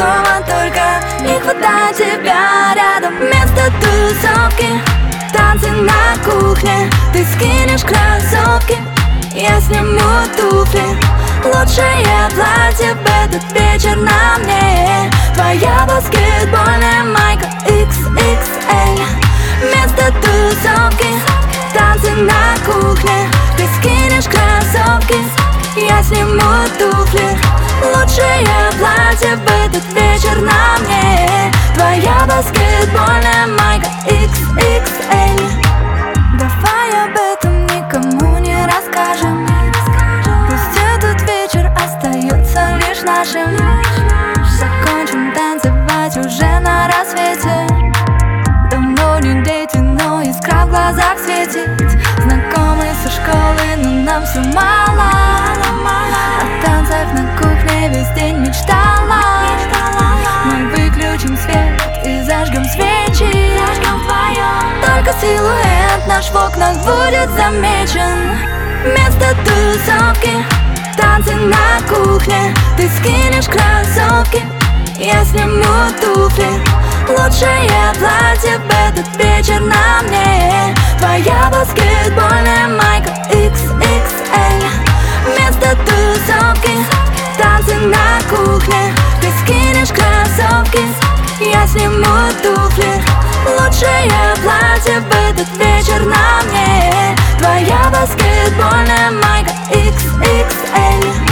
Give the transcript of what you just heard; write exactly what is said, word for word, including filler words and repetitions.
дома, только не хватает тебя рядом. Вместо тусовки танцы на кухне. Ты скинешь кроссовки, я сниму туфли. Лучшее платье в этот вечер на мне. Твоя баскетбольная майка икс икс эль. Вместо тусовки танцы на кухне. Ты скинешь кроссовки, я сниму туфли. Лучшее платье в этот вечер на мне. Твоя баскетбольная майка икс икс эль. Давай об этом никому не расскажем. Пусть этот вечер остается лишь нашим. Закончим танцевать уже на рассвете. Давно не дети, но искра в глазах светит. Знакомые со школы, но нам все мало. О танцах на кухне весь день мечтала. Мы выключим свет и зажгем свечи. Только силуэт наш в окнах будет замечен. Вместо тусовки танцы на кухне. Ты скинешь кроссовки, я сниму туфли. Лучшее платье в этот вечер на мне. Твоя баскетбольная майка икс икс эль. Вместо тусовки танцы на кухне. Ты скинешь кроссовки, я сниму туфли. Лучшее платье в этот вечер на мне. Твоя баскетбольная майка икс икс эль.